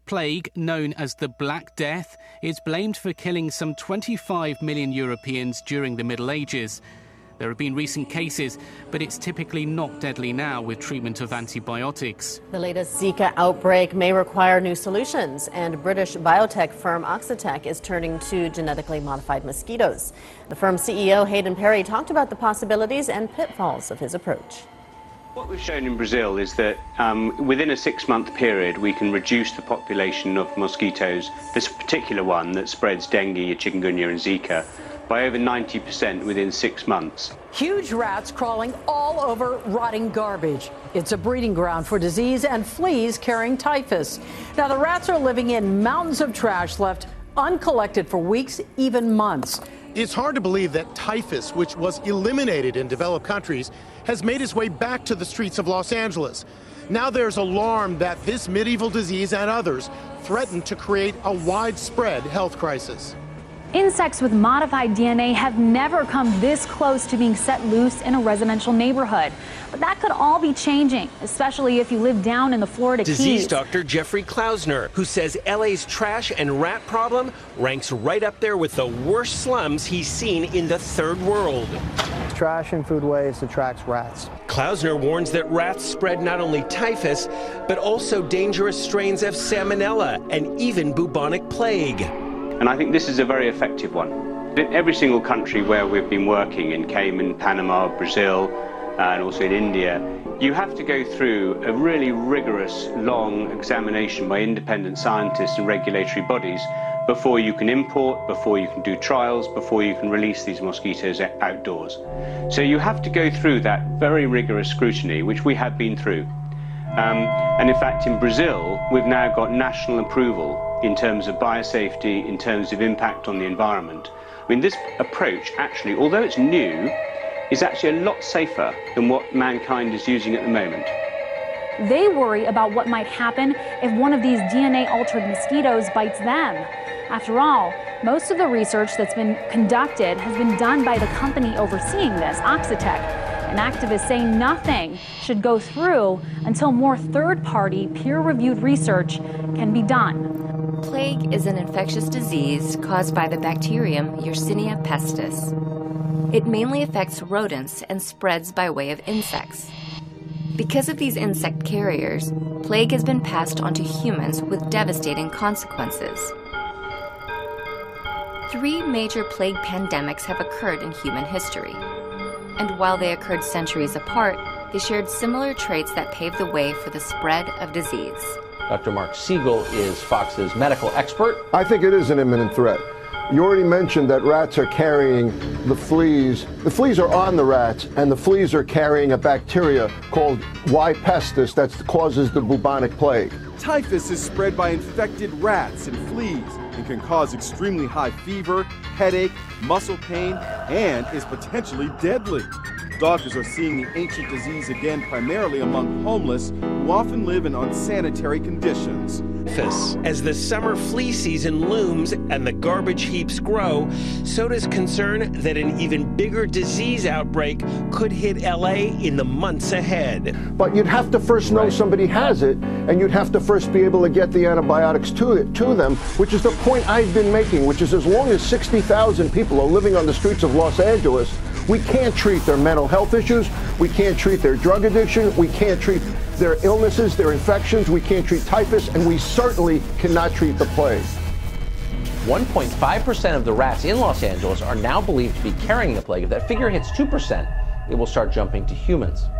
plague, known as the Black Death, is blamed for killing some 25 million Europeans during the Middle Ages. There have been recent cases, but it's typically not deadly now with treatment of antibiotics. The latest Zika outbreak may require new solutions, and British biotech firm Oxitec is turning to genetically modified mosquitoes. The firm's CEO, Hayden Perry, talked about the possibilities and pitfalls of his approach. What we've shown in Brazil is that within a 6-month period, we can reduce the population of mosquitoes, this particular one that spreads dengue, chikungunya and Zika, by over 90% within 6 months. Huge rats crawling all over rotting garbage. It's a breeding ground for disease and fleas carrying typhus. Now, the rats are living in mountains of trash left uncollected for weeks, even months. It's hard to believe that typhus, which was eliminated in developed countries, has made its way back to the streets of Los Angeles. Now there's alarm that this medieval disease and others threaten to create a widespread health crisis. Insects with modified DNA have never come this close to being set loose in a residential neighborhood. But that could all be changing, especially if you live down in the Florida Keys. Disease doctor Jeffrey Klausner, who says LA's trash and rat problem ranks right up there with the worst slums he's seen in the third world. Trash and food waste attracts rats. Klausner warns that rats spread not only typhus, but also dangerous strains of salmonella and even bubonic plague. And I think this is a very effective one. In every single country where we've been working, in Cayman, Panama, Brazil, and also in India, you have to go through a really rigorous, long examination by independent scientists and regulatory bodies before you can import, before you can do trials, before you can release these mosquitoes outdoors. So you have to go through that very rigorous scrutiny, which we have been through. And in fact, in Brazil, we've now got national approval in terms of biosafety, in terms of impact on the environment. I mean, this approach actually, although it's new, is actually a lot safer than what mankind is using at the moment. They worry about what might happen if one of these DNA-altered mosquitoes bites them. After all, most of the research that's been conducted has been done by the company overseeing this, Oxitec. And activists say nothing should go through until more third-party, peer-reviewed research can be done. Plague is an infectious disease caused by the bacterium Yersinia pestis. It mainly affects rodents and spreads by way of insects. Because of these insect carriers, plague has been passed on to humans with devastating consequences. 3 major plague pandemics have occurred in human history. And while they occurred centuries apart, they shared similar traits that paved the way for the spread of disease. Dr. Mark Siegel is Fox's medical expert. I think it is an imminent threat. You already mentioned that rats are carrying the fleas. The fleas are on the rats, and the fleas are carrying a bacteria called Y. pestis that causes the bubonic plague. Typhus is spread by infected rats and fleas and can cause extremely high fever, headache, muscle pain, and is potentially deadly. Doctors are seeing the ancient disease again primarily among homeless who often live in unsanitary conditions. As the summer flea season looms and the garbage heaps grow, so does concern that an even bigger disease outbreak could hit LA in the months ahead. But you'd have to first know somebody has it, and you'd have to first be able to get the antibiotics to them, which is the point I've been making, which is as long as 60,000 people are living on the streets of Los Angeles, we can't treat their mental health issues, we can't treat their drug addiction, we can't treat their illnesses, their infections, we can't treat typhus, and we certainly cannot treat the plague. 1.5% of the rats in Los Angeles are now believed to be carrying the plague. If that figure hits 2%, it will start jumping to humans.